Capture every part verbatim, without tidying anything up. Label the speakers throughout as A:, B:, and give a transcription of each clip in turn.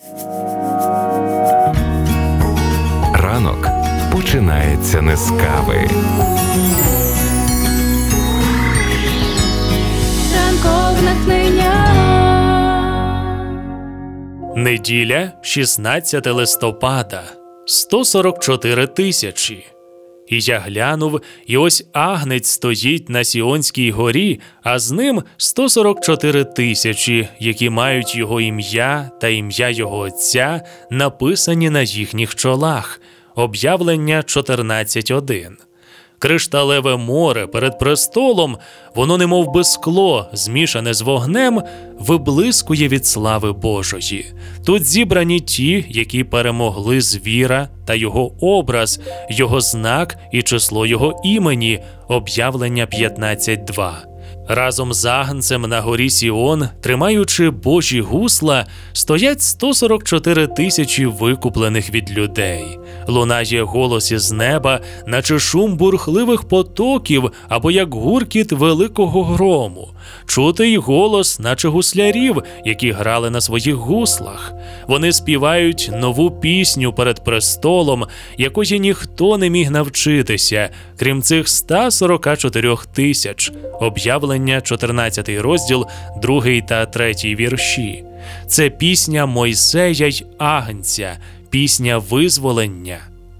A: Ранок починається не з кави.
B: Ранкове натхнення.
C: Неділя, шістнадцяте листопада, сто сорок чотири тисячі. І я глянув, і ось агнець стоїть на Сіонській горі, а з ним сто сорок чотири тисячі, які мають його ім'я та ім'я його Отця, написані на їхніх чолах. Об'явлення чотирнадцять один. Кришталеве море перед престолом, воно немов би скло, змішане з вогнем, виблискує від слави Божої. Тут зібрані ті, які перемогли звіра та його образ, його знак і число його імені. Об'явлення п'ятнадцять два. Разом з агнцем на горі Сіон, тримаючи Божі гусла, стоять сто сорок чотири тисячі викуплених від людей. Лунає голос із неба, наче шум бурхливих потоків або як гуркіт великого грому. Чути й голос, наче гуслярів, які грали на своїх гуслах. Вони співають нову пісню перед престолом, якої ніхто не міг навчитися, крім цих ста сорока чотирьох тисяч. Об'явлення чотирнадцятий розділ, другий та третій вірші. Це пісня Мойсея й Агнця, пісня визволення.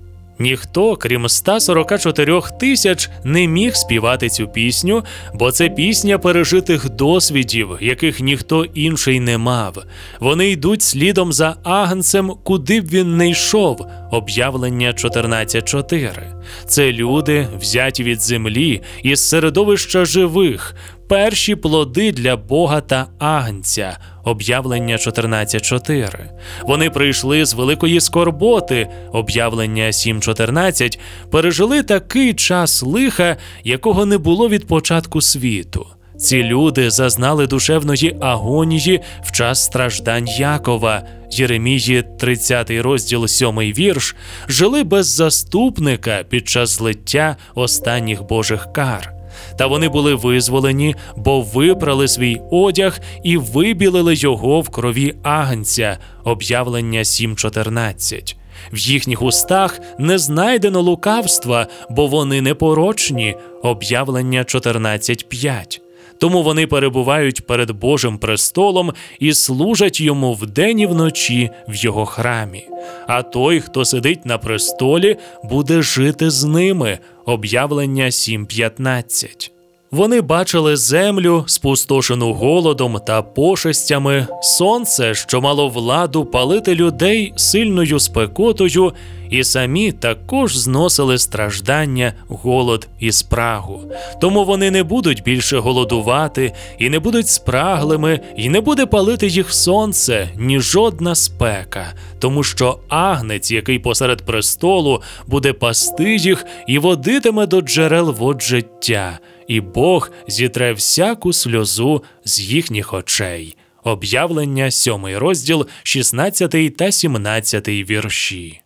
C: Ніхто, крім ста сорока чотирьох тисяч, не міг співати цю пісню, бо це пісня пережитих досвідів, яких ніхто інший не мав. Вони йдуть слідом за агнцем, куди б він не йшов. Об'явлення чотирнадцять чотири. Це люди, взяті від землі, із середовища живих, перші плоди для Бога та агнця. Об'явлення чотирнадцять чотири. Вони прийшли з великої скорботи. Об'явлення сім чотирнадцять. Пережили такий час лиха, якого не було від початку світу. Ці люди зазнали душевної агонії в час страждань Якова. Єремії тридцятий розділ, сьомий вірш. Жили без заступника під час злиття останніх Божих кар. Та вони були визволені, бо випрали свій одяг і вибілили його в крові агнця. Об'явлення сім чотирнадцять. В їхніх устах не знайдено лукавства, бо вони непорочні. Об'явлення чотирнадцять п'ять. Тому вони перебувають перед Божим престолом і служать йому вдень і вночі в його храмі. А той, хто сидить на престолі, буде жити з ними. Об'явлення сім п'ятнадцять. Вони бачили землю, спустошену голодом та пошестями, сонце, що мало владу палити людей сильною спекотою, і самі також зносили страждання, голод і спрагу. Тому вони не будуть більше голодувати, і не будуть спраглими, і не буде палити їх сонце, ні жодна спека, тому що агнець, який посеред престолу, буде пасти їх і водитиме до джерел вод життя, і Бог зітре всяку сльозу з їхніх очей. Об'явлення сьомий розділ, шістнадцятий та сімнадцятий вірші.